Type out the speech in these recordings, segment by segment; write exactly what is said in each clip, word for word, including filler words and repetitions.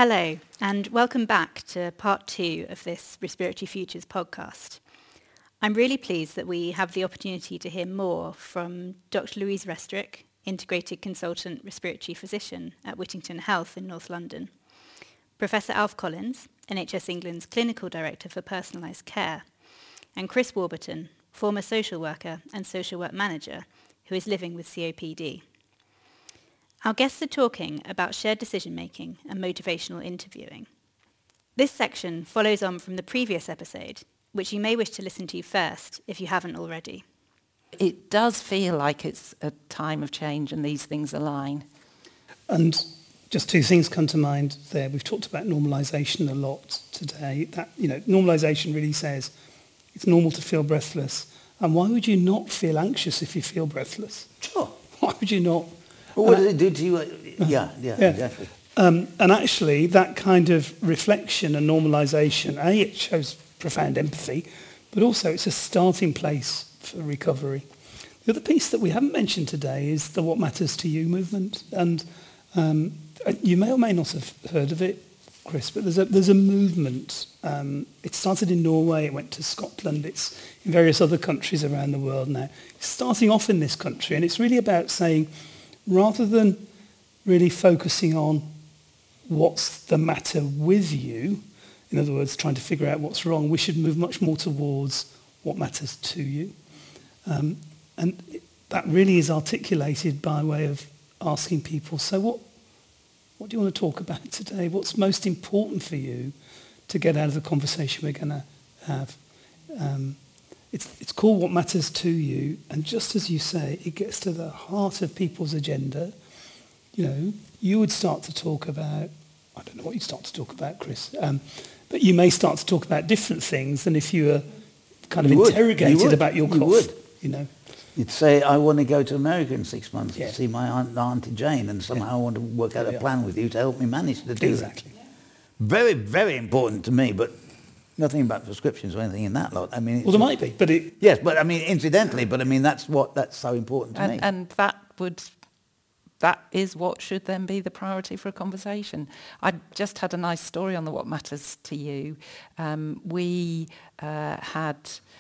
Hello, and welcome back to part two of this Respiratory Futures podcast. I'm really pleased that we have the opportunity to hear more from Doctor Louise Restrick, Integrated Consultant Respiratory Physician at Whittington Health in North London, Professor Alf Collins, N H S England's Clinical Director for Personalised Care, and Chris Warburton, former social worker and social work manager who is living with C O P D. Our guests are talking about shared decision-making and motivational interviewing. This section follows on from the previous episode, which you may wish to listen to first if you haven't already. It does feel like it's a time of change and these things align. And just two things come to mind there. We've talked about normalisation a lot today. That, you know, normalisation really says it's normal to feel breathless. And why would you not feel anxious if you feel breathless? Sure. Why would you not? Well, what does it do to you? Yeah, yeah, yeah. exactly. Um, and actually, that kind of reflection and normalisation, A, it shows profound empathy, but also it's a starting place for recovery. The other piece that we haven't mentioned today is the What Matters to You movement. And um, you may or may not have heard of it, Chris, but there's a, there's a movement. Um, it started in Norway, it went to Scotland, it's in various other countries around the world now. It's starting off in this country, and it's really about saying, rather than really focusing on what's the matter with you, in other words, trying to figure out what's wrong, we should move much more towards what matters to you. Um, and that really is articulated by way of asking people, so what, what do you want to talk about today? What's most important for you to get out of the conversation we're going to have? Um, It's, it's called What Matters to You, and just as you say, it gets to the heart of people's agenda. You know, you would start to talk about, I don't know what you'd start to talk about, Chris, um, but you may start to talk about different things than if you were kind of You would. interrogated You would. about your cough. You would. You know. You'd say, I want to go to America in six months Yeah. to see my aunt, Auntie Jane, and somehow Yeah. I want to work out Yeah. a plan with you to help me manage to do Exactly. that. Very, very important to me, but nothing about prescriptions or anything in that lot. I mean, Well, there might be, but it... yes, but I mean, incidentally, but I mean, that's what that's so important to And, me. and that would, that is what should then be the priority for a conversation. I just had a nice story on the What Matters to You. Um, we uh, had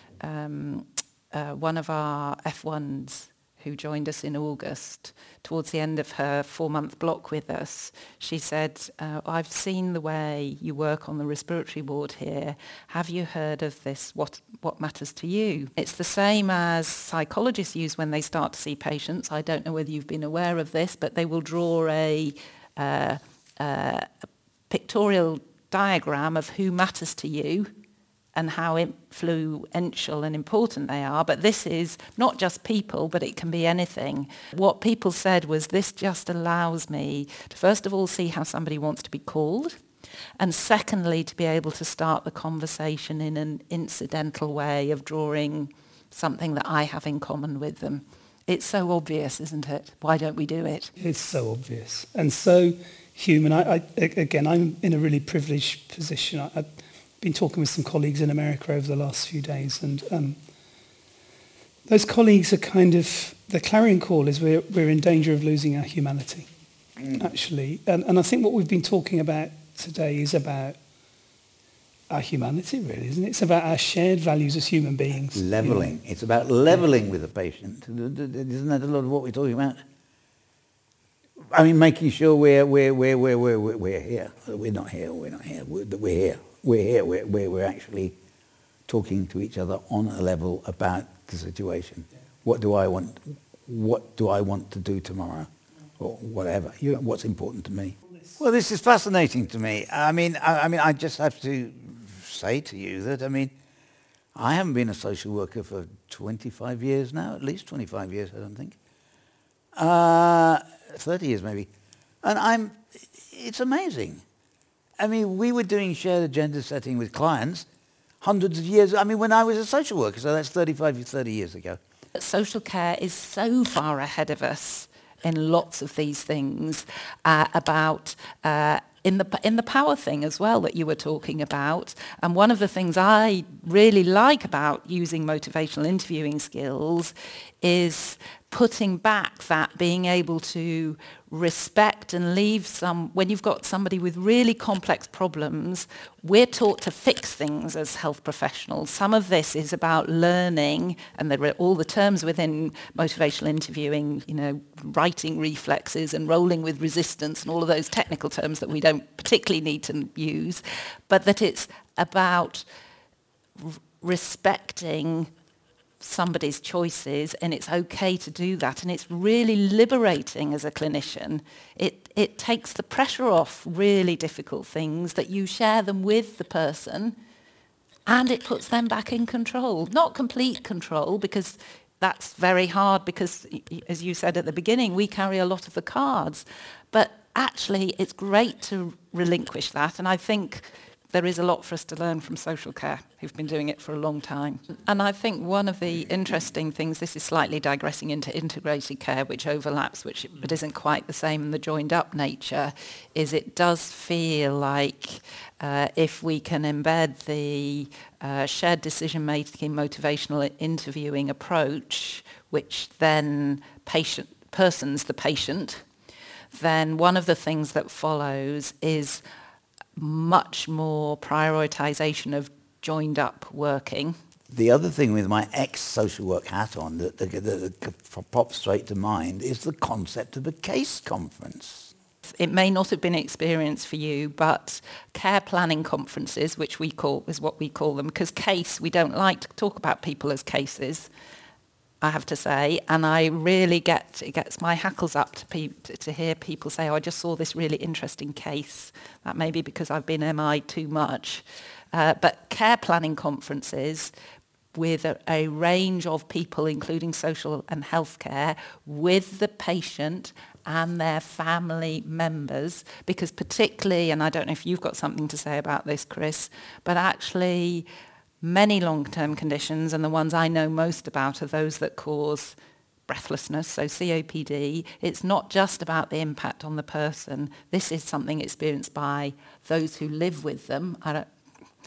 um, uh, one of our F ones who joined us in August, towards the end of her four-month block with us. She said, uh, I've seen the way you work on the respiratory ward here. Have you heard of this, what, what matters to you? It's the same as psychologists use when they start to see patients. I don't know whether you've been aware of this, but they will draw a, uh, uh, a pictorial diagram of who matters to you and how influential and important they are. But this is not just people, but it can be anything. What people said was, this just allows me to, first of all, see how somebody wants to be called, and secondly, to be able to start the conversation in an incidental way of drawing something that I have in common with them. It's so obvious, isn't it? Why don't we do it? It's so obvious and so human. I, I, again, I'm in a really privileged position. I, I, been talking with some colleagues in America over the last few days, and um, those colleagues are kind of, the clarion call is we're, we're in danger of losing our humanity, mm. actually. And, and I think what we've been talking about today is about our humanity, really, isn't it? It's about our shared values as human beings. Levelling. You know? It's about levelling yeah. with the patient. Isn't that a lot of what we're talking about? I mean, making sure we're, we're, we're, we're, we're, we're here. We're not here, we're not here, we're, that we're here. We're here, we're, we're, we're actually talking to each other on a level about the situation. Yeah. What do I want, what do I want to do tomorrow? Or whatever, you know, what's important to me. Well, this is fascinating to me. I mean, I, I mean, I just have to say to you that, I mean, I haven't been a social worker for twenty-five years now, at least twenty-five years, I don't think. Uh, thirty years maybe. And I'm, it's amazing. I mean, we were doing shared agenda setting with clients hundreds of years. I mean, when I was a social worker, so that's thirty-five, thirty years ago. Social care is so far ahead of us in lots of these things uh, about uh, in the in the power thing as well that you were talking about. And one of the things I really like about using motivational interviewing skills is putting back that, being able to respect and leave some, when you've got somebody with really complex problems, we're taught to fix things as health professionals. Some of this is about learning, and there are all the terms within motivational interviewing, you know, writing reflexes and rolling with resistance and all of those technical terms that we don't particularly need to use, but that it's about r- respecting somebody's choices, and it's okay to do that, and it's really liberating as a clinician. It it takes the pressure off really difficult things, that you share them with the person, and it puts them back in control. Not complete control, because that's very hard, because as you said at the beginning, we carry a lot of the cards, but actually it's great to relinquish that, and I think there is a lot for us to learn from social care, who've been doing it for a long time. And I think one of the interesting things, this is slightly digressing into integrated care, which overlaps, which but isn't quite the same in the joined up nature, is it does feel like uh, if we can embed the uh, shared decision-making motivational interviewing approach, which then patient persons the patient, then one of the things that follows is much more prioritization of joined up working. The other thing with my ex-social work hat on that, that, that, that pops straight to mind is the concept of a case conference. It may not have been an experience for you, but care planning conferences, which we call, is what we call them, because case, we don't like to talk about people as cases, I have to say, and I really get, it gets my hackles up to, pe- to hear people say, oh, I just saw this really interesting case. That may be because I've been M I'd too much. Uh, but care planning conferences with a, a range of people, including social and healthcare, with the patient and their family members, because particularly, and I don't know if you've got something to say about this, Chris, but actually many long-term conditions, and the ones I know most about are those that cause breathlessness, so C O P D. It's not just about the impact on the person. This is something experienced by those who live with them, I don't,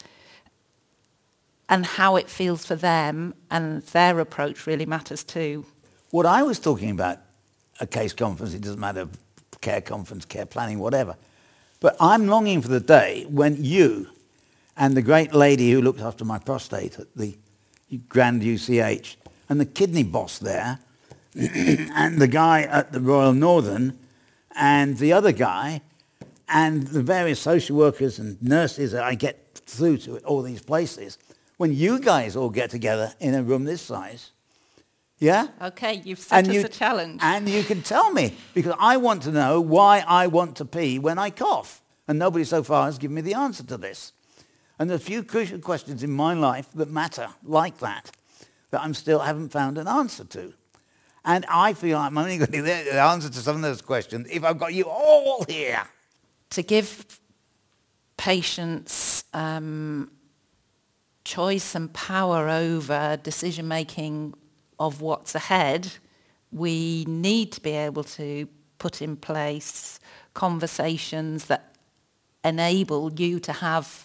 and how it feels for them, and their approach really matters too. What I was talking about, a case conference, it doesn't matter, care conference, care planning, whatever, but I'm longing for the day when you and the great lady who looked after my prostate at the Grand U C H, and the kidney boss there, and the guy at the Royal Northern, and the other guy, and the various social workers and nurses that I get through to all these places, when you guys all get together in a room this size, yeah? Okay, you've set and us you, a challenge. And you can tell me, because I want to know why I want to pee when I cough, and nobody so far has given me the answer to this. And there's a few crucial questions in my life that matter like that, that I still haven't found an answer to. And I feel I'm only going to get the answer to some of those questions if I've got you all here. To give patients um, choice and power over decision-making of what's ahead, we need to be able to put in place conversations that enable you to have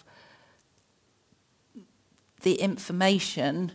the information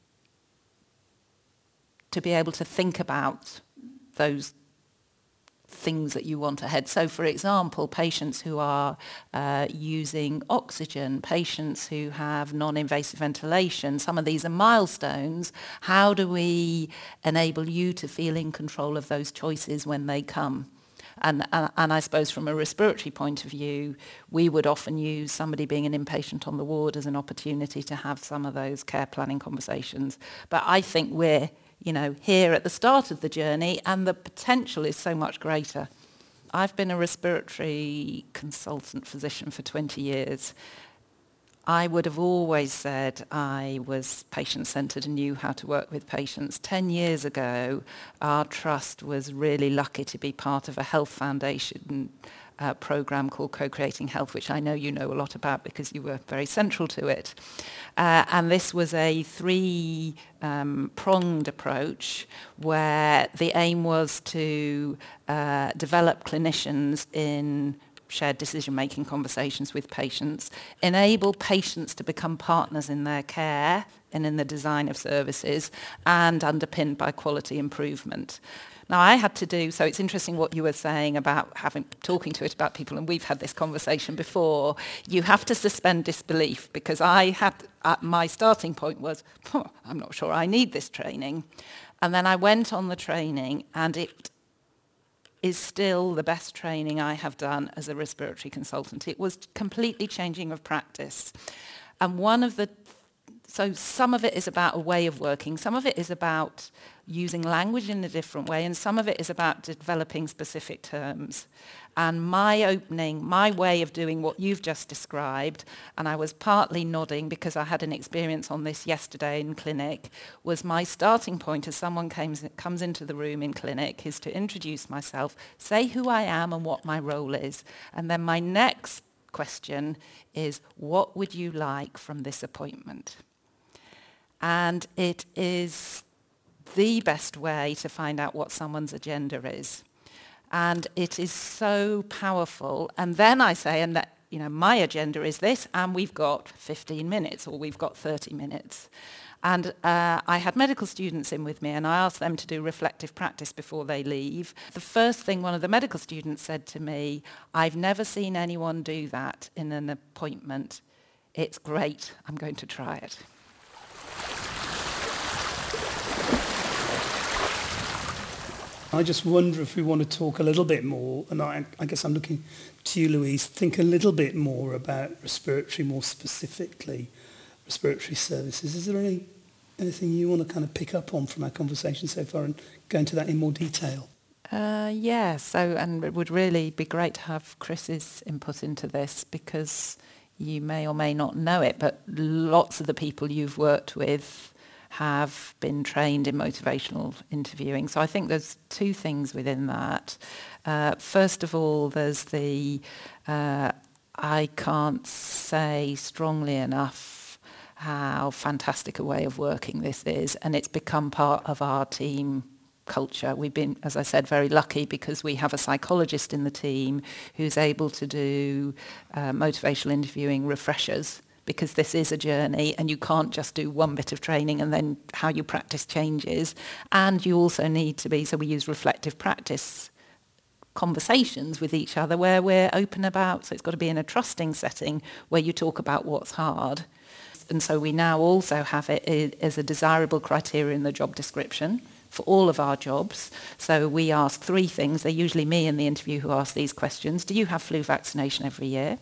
to be able to think about those things that you want ahead. So, for example, patients who are uh, using oxygen, patients who have non-invasive ventilation, some of these are milestones. How do we enable you to feel in control of those choices when they come? And, and, and I suppose from a respiratory point of view, we would often use somebody being an inpatient on the ward as an opportunity to have some of those care planning conversations. But I think we're, you know, here at the start of the journey, and the potential is so much greater. I've been a respiratory consultant physician for twenty years. I would have always said I was patient-centred and knew how to work with patients. Ten years ago, our trust was really lucky to be part of a health foundation uh, programme called Co-Creating Health, which I know you know a lot about because you were very central to it. Uh, and this was a three-pronged um, approach where the aim was to uh, develop clinicians in shared decision-making conversations with patients, enable patients to become partners in their care, and in the design of services, and underpinned by quality improvement. Now, I had to do, so it's interesting what you were saying about having talking to it about people, and we've had this conversation before. You have to suspend disbelief, because I had, uh, my starting point was, oh, I'm not sure I need this training. And then I went on the training, and it is still the best training I have done as a respiratory consultant. It was completely changing of practice. And one of the, so some of it is about a way of working, some of it is about using language in a different way, and some of it is about developing specific terms. And my opening, my way of doing what you've just described, and I was partly nodding because I had an experience on this yesterday in clinic, was my starting point as someone comes, comes into the room in clinic is to introduce myself, say who I am and what my role is. And then my next question is, what would you like from this appointment? And it is the best way to find out what someone's agenda is. And it is so powerful. And then I say, and that, you know, my agenda is this, and we've got fifteen minutes, or we've got thirty minutes. And uh, I had medical students in with me, and I asked them to do reflective practice before they leave. The first thing one of the medical students said to me, I've never seen anyone do that in an appointment. It's great. I'm going to try it. I just wonder if we want to talk a little bit more, and I, I guess I'm looking to you, Louise, think a little bit more about respiratory, more specifically, respiratory services. Is there any anything you want to kind of pick up on from our conversation so far and go into that in more detail? Uh, yeah, so, and it would really be great to have Chris's input into this, because you may or may not know it, but lots of the people you've worked with have been trained in motivational interviewing. So I think there's two things within that. Uh, first of all, there's the, uh, I can't say strongly enough how fantastic a way of working this is, and it's become part of our team culture. We've been, as I said, very lucky because we have a psychologist in the team who's able to do uh, motivational interviewing refreshers, because this is a journey and you can't just do one bit of training and then how you practice changes. And you also need to be, so we use reflective practice conversations with each other where we're open about, so it's got to be in a trusting setting where you talk about what's hard. And so we now also have it as a desirable criteria in the job description for all of our jobs. So we ask three things. They're usually me in the interview who ask these questions. Do you have flu vaccination every year?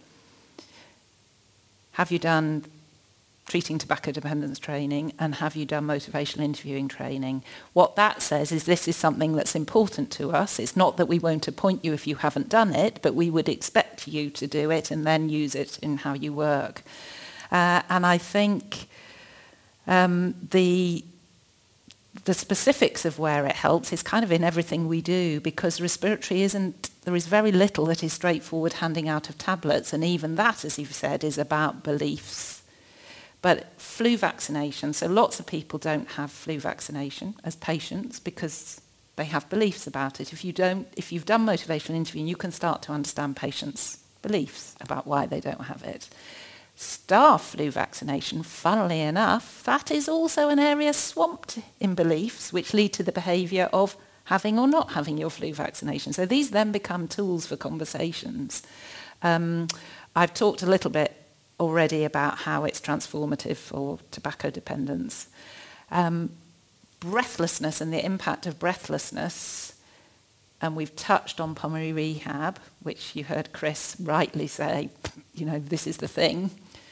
Have you done treating tobacco dependence training, and have you done motivational interviewing training? What that says is this is something that's important to us. It's not that we won't appoint you if you haven't done it, but we would expect you to do it and then use it in how you work. Uh, and I think um, the the specifics of where it helps is kind of in everything we do, because respiratory isn't, there is very little that is straightforward handing out of tablets, and even that, as you've said, is about beliefs. But flu vaccination, so lots of people don't have flu vaccination as patients because they have beliefs about it. If you don't, if you've done motivational interviewing, you can start to understand patients' beliefs about why they don't have it. Staff flu vaccination, funnily enough, that is also an area swamped in beliefs which lead to the behaviour of having or not having your flu vaccination. So these then become tools for conversations. Um, I've talked a little bit already about how it's transformative for tobacco dependence. Um, breathlessness and the impact of breathlessness, and we've touched on pulmonary rehab, which you heard Chris rightly say, you know, this is the thing.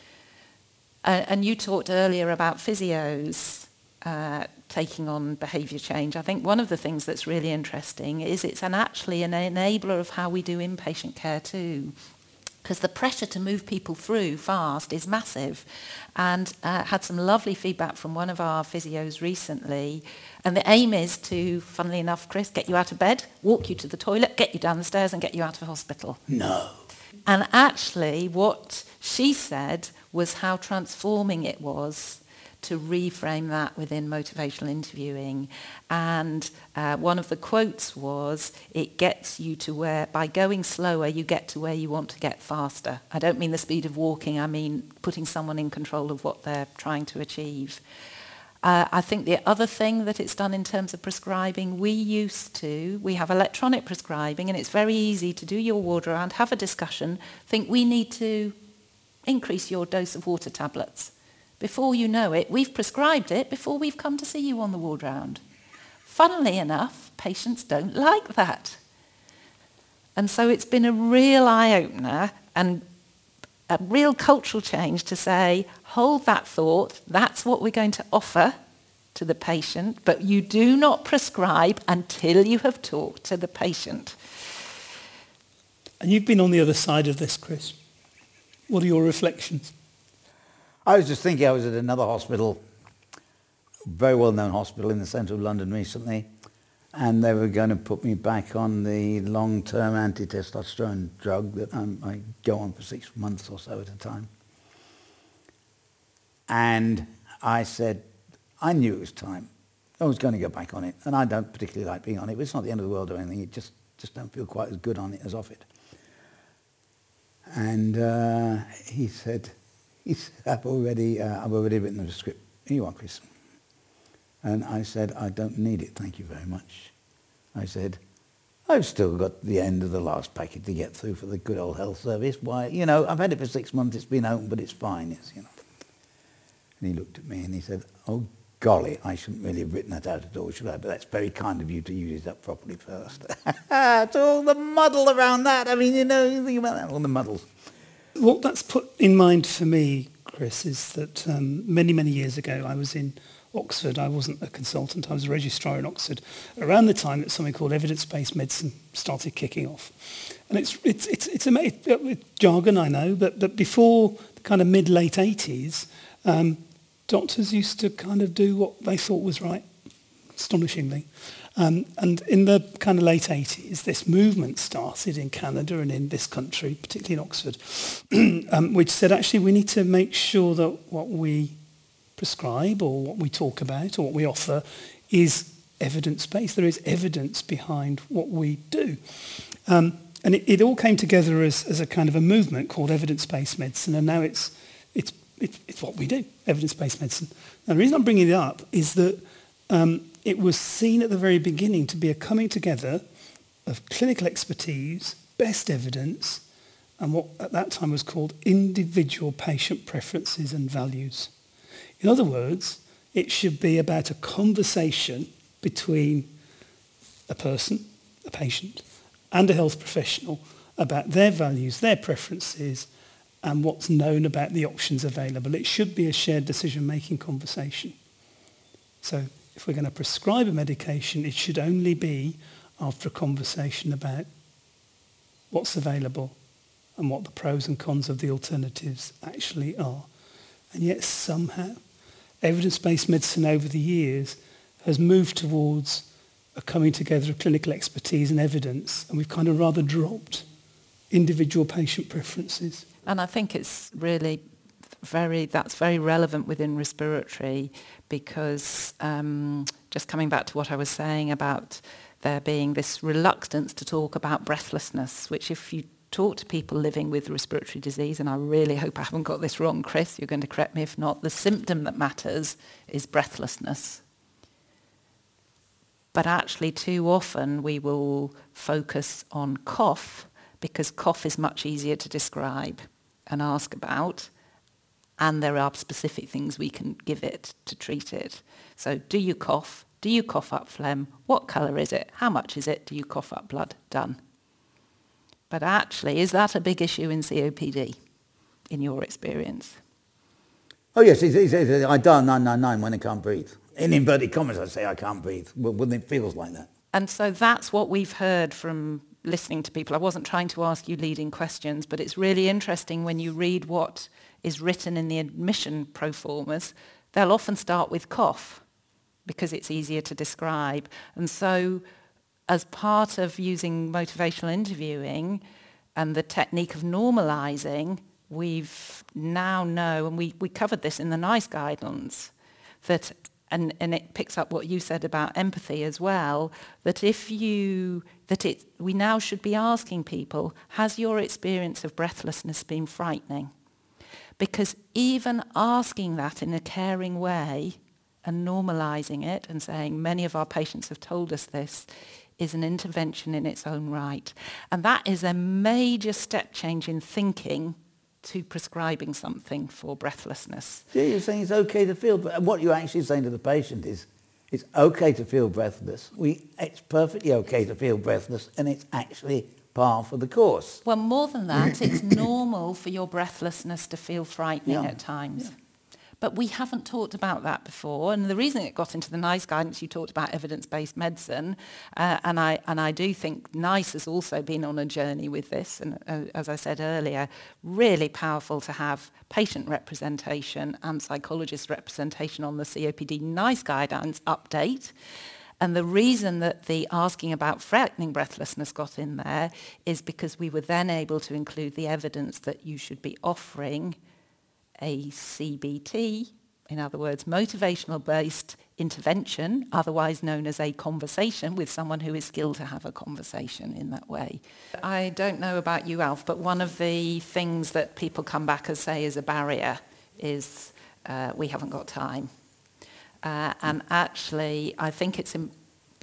Uh, and you talked earlier about physios uh, taking on behaviour change. I think one of the things that's really interesting is it's an actually an enabler of how we do inpatient care too, because the pressure to move people through fast is massive. And uh, had some lovely feedback from one of our physios recently. And the aim is to, funnily enough, Chris, get you out of bed, walk you to the toilet, get you down the stairs and get you out of hospital. No. And actually what she said was how transforming it was to reframe that within motivational interviewing. And uh, one of the quotes was, it gets you to where, by going slower, you get to where you want to get faster. I don't mean the speed of walking, I mean putting someone in control of what they're trying to achieve. Uh, I think the other thing that it's done in terms of prescribing, we used to, we have electronic prescribing, and it's very easy to do your ward round, have a discussion, think we need to increase your dose of water tablets. Before you know it, we've prescribed it before we've come to see you on the ward round. Funnily enough, patients don't like that. And so it's been a real eye-opener and a real cultural change to say, hold that thought, that's what we're going to offer to the patient, but you do not prescribe until you have talked to the patient. And you've been on the other side of this, Chris. What are your reflections? I was just thinking, I was at another hospital, very well-known hospital in the centre of London recently, and they were going to put me back on the long-term anti-testosterone drug that um, I go on for six months or so at a time. And I said, I knew it was time. I was going to go back on it, and I don't particularly like being on it, but it's not the end of the world or anything. It just, just don't feel quite as good on it as off it. And uh, he said, he said, I've already, uh, I've already written the script. Here you are, Chris. And I said, I don't need it, thank you very much. I said, I've still got the end of the last packet to get through for the good old health service. Why, you know, I've had it for six months, it's been open, but it's fine, it's, you know. And he looked at me and he said, oh, golly, I shouldn't really have written that out at all, should I? But that's very kind of you to use it up properly first. It's all the muddle around that. I mean, you know, you think about that, all the muddles. What that's put in mind for me, Chris, is that um, many, many years ago I was in Oxford. I wasn't a consultant, I was a registrar in Oxford, around the time that something called evidence-based medicine started kicking off. And it's it's it's it's, a, it, it's jargon, I know, but, but before the kind of mid-late eighties, um, doctors used to kind of do what they thought was right, astonishingly. Um, and in the kind of late eighties, this movement started in Canada and in this country, particularly in Oxford, um, which said, actually, we need to make sure that what we prescribe or what we talk about or what we offer is evidence-based. There is evidence behind what we do. Um, and it, it all came together as, as a kind of a movement called evidence-based medicine, and now it's, it's, it's, it's what we do, evidence-based medicine. And the reason I'm bringing it up is that um, it was seen at the very beginning to be a coming together of clinical expertise, best evidence, and what at that time was called individual patient preferences and values. In other words, it should be about a conversation between a person, a patient, and a health professional about their values, their preferences, and what's known about the options available. It should be a shared decision-making conversation. So if we're going to prescribe a medication, it should only be after a conversation about what's available and what the pros and cons of the alternatives actually are. And yet somehow, evidence-based medicine over the years has moved towards a coming together of clinical expertise and evidence, and we've kind of rather dropped individual patient preferences. And I think it's really very, that's very relevant within respiratory, because um, just coming back to what I was saying about there being this reluctance to talk about breathlessness, which if you talk to people living with respiratory disease, and I really hope I haven't got this wrong, Chris, you're going to correct me if not, the symptom that matters is breathlessness. But actually too often we will focus on cough because cough is much easier to describe and ask about, and there are specific things we can give it to treat it. So do you cough? Do you cough up phlegm? What colour is it? How much is it? Do you cough up blood? Done. But actually, is that a big issue in C O P D, in your experience? Oh yes, it's, it's, it's, I dial nine nine nine when I can't breathe. In inverted commas, I say I can't breathe, when it feels like that. And so that's what we've heard from listening to people. I wasn't trying to ask you leading questions, but it's really interesting when you read what is written in the admission pro formas. They'll often start with cough because it's easier to describe. And so as part of using motivational interviewing and the technique of normalizing, we've now know, and we, we covered this in the NICE guidelines, that, and, and it picks up what you said about empathy as well, that if you, that it, we now should be asking people, has your experience of breathlessness been frightening? Because even asking that in a caring way and normalising it and saying many of our patients have told us this is an intervention in its own right. And that is a major step change in thinking to prescribing something for breathlessness. Yeah, you're saying it's okay to feel, but what you're actually saying to the patient is it's okay to feel breathless. We, it's perfectly okay to feel breathless, and it's actually par for the course. Well, more than that, it's normal for your breathlessness to feel frightening Yeah. at times. Yeah. But we haven't talked about that before, and the reason it got into the NICE guidance, you talked about evidence-based medicine, uh, and I and I do think NICE has also been on a journey with this, and uh, as I said earlier, really powerful to have patient representation and psychologist representation on the C O P D NICE guidance update. And the reason that the asking about frightening breathlessness got in there is because we were then able to include the evidence that you should be offering a C B T, in other words, motivational-based intervention, otherwise known as a conversation with someone who is skilled to have a conversation in that way. I don't know about you, Alf, but one of the things that people come back and say is a barrier is uh, we haven't got time. Uh, and actually, I think it's... Im-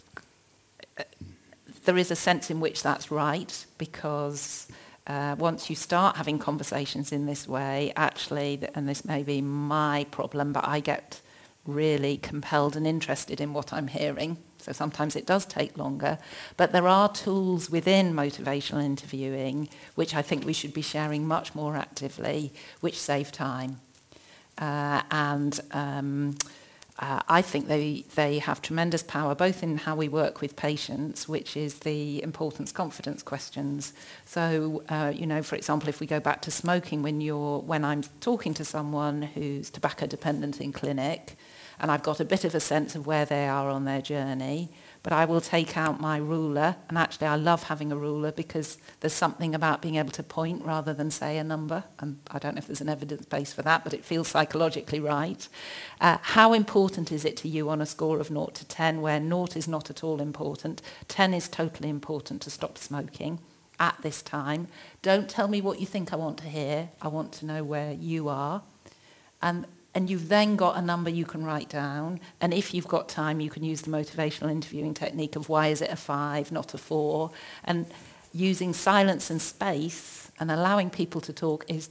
there is a sense in which that's right, because... Uh, once you start having conversations in this way, actually, and this may be my problem, but I get really compelled and interested in what I'm hearing. So sometimes it does take longer. But there are tools within motivational interviewing, which I think we should be sharing much more actively, which save time. Uh, and... Um, Uh, I think they, they have tremendous power, both in how we work with patients, which is the importance confidence questions. So, uh, you know, for example, if we go back to smoking, when you're when I'm talking to someone who's tobacco dependent in clinic, and I've got a bit of a sense of where they are on their journey, but I will take out my ruler, and actually I love having a ruler because there's something about being able to point rather than say a number, and I don't know if there's an evidence base for that, but it feels psychologically right. Uh, how important is it to you on a score of zero to ten, where zero is not at all important, ten is totally important to stop smoking at this time? Don't tell me what you think I want to hear, I want to know where you are. And And you've then got a number you can write down. And if you've got time, you can use the motivational interviewing technique of why is it a five, not a four. And using silence and space and allowing people to talk is,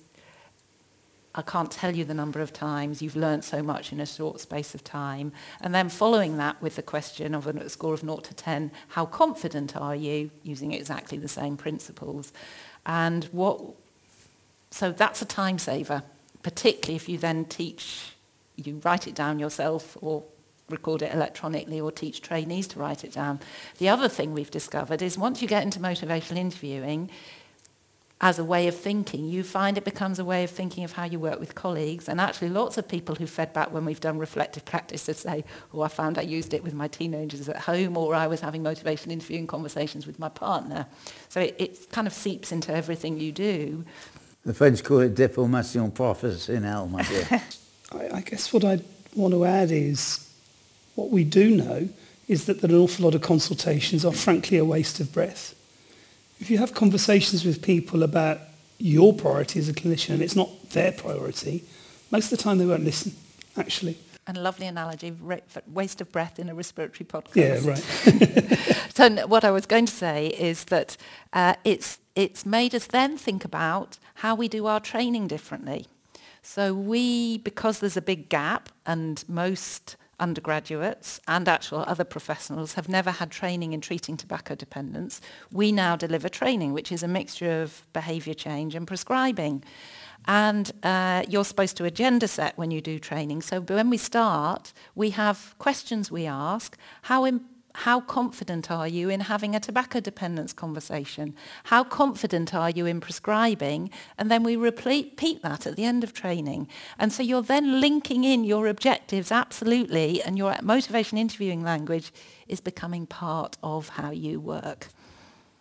I can't tell you the number of times you've learned so much in a short space of time. And then following that with the question of a score of zero to ten, how confident are you, using exactly the same principles. And what, so that's a time saver. Particularly if you then teach, you write it down yourself or record it electronically or teach trainees to write it down. The other thing we've discovered is once you get into motivational interviewing, as a way of thinking, you find it becomes a way of thinking of how you work with colleagues. And actually lots of people who fed back when we've done reflective practice to say, oh, I found I used it with my teenagers at home, or I was having motivational interviewing conversations with my partner. So it, it kind of seeps into everything you do. The French call it déformation professionnelle, my dear. I, I guess what I want to add is what we do know is that, that an awful lot of consultations are frankly a waste of breath. If you have conversations with people about your priority as a clinician and it's not their priority, most of the time they won't listen, actually. And a lovely analogy, waste of breath in a respiratory podcast. Yeah, right. So what I was going to say is that uh, it's it's made us then think about how we do our training differently. So we, because there's a big gap, and most undergraduates and actual other professionals have never had training in treating tobacco dependence, we now deliver training, which is a mixture of behaviour change and prescribing. And uh, you're supposed to agenda set when you do training. So when we start, we have questions we ask. How im- how confident are you in having a tobacco dependence conversation? How confident are you in prescribing? And then we repeat that at the end of training. And so you're then linking in your objectives, absolutely, and your motivation interviewing language is becoming part of how you work.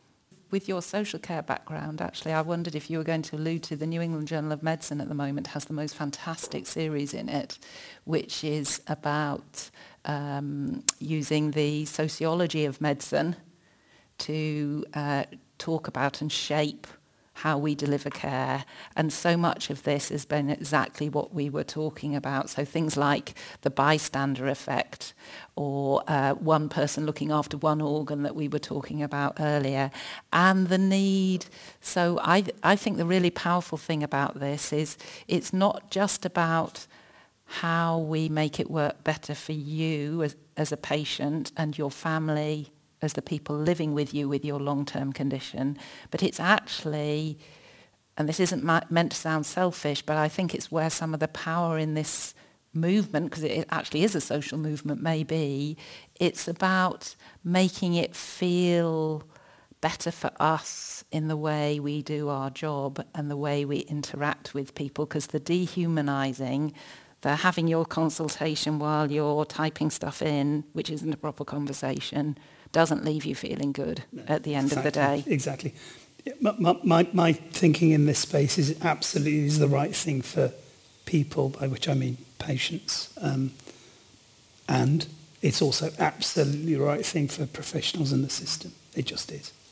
with your social care background, actually, I wondered if you were going to allude to the New England Journal of Medicine at the moment has the most fantastic series in it, which is about um, using the sociology of medicine to uh, talk about and shape how we deliver care. And so much of this has been exactly what we were talking about. So things like the bystander effect, or uh, one person looking after one organ that we were talking about earlier, and the need. So I, I think the really powerful thing about this is it's not just about how we make it work better for you as, as a patient and your family as the people living with you with your long-term condition, but it's actually, and this isn't ma- meant to sound selfish, but I think it's where some of the power in this movement, because it actually is a social movement, may be, it's about making it feel better for us in the way we do our job and the way we interact with people, because the dehumanizing, the having your consultation while you're typing stuff in, which isn't a proper conversation, doesn't leave you feeling good no, at the end exactly, of the day. Exactly. My, my, my thinking in this space is absolutely is the right thing for people, by which I mean patients. Um, and it's also absolutely the right thing for professionals in the system. It just is.